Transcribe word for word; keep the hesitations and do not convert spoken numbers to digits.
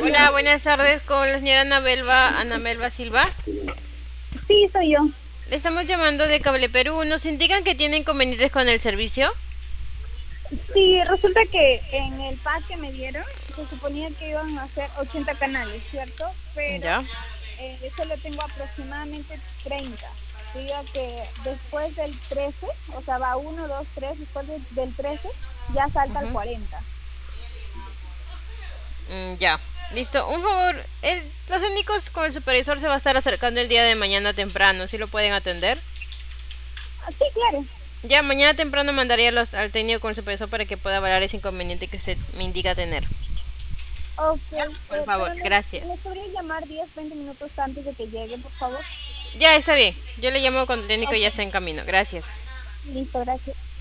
Hola, buenas tardes con la señora Ana Belva, Ana Melba Silva. Sí, soy yo. Le estamos llamando de Cable Perú. ¿Nos indican que tienen inconvenientes con el servicio? Sí, resulta que en el pack que me dieron se suponía que iban a ser ochenta canales, ¿cierto? Pero Ya. eh, solo tengo aproximadamente treinta. Diga que después del trece, o sea, va uno, dos, tres, después de- del trece ya salta al Ujú. cuarenta. Mm, ya. Listo. Un favor, el- los técnicos con el supervisor se va a estar acercando el día de mañana temprano. ¿Sí lo pueden atender? Ah, sí, claro. Ya, mañana temprano mandaría los- al técnico con el supervisor para que pueda valorar ese inconveniente que usted me indica tener. Ok, Ya, por eh, favor, pero les, gracias. les podría llamar diez, veinte minutos antes de que llegue, por favor. Ya, está bien. Yo le llamo cuando el técnico Ok, ya está en camino. Gracias. listo, gracias.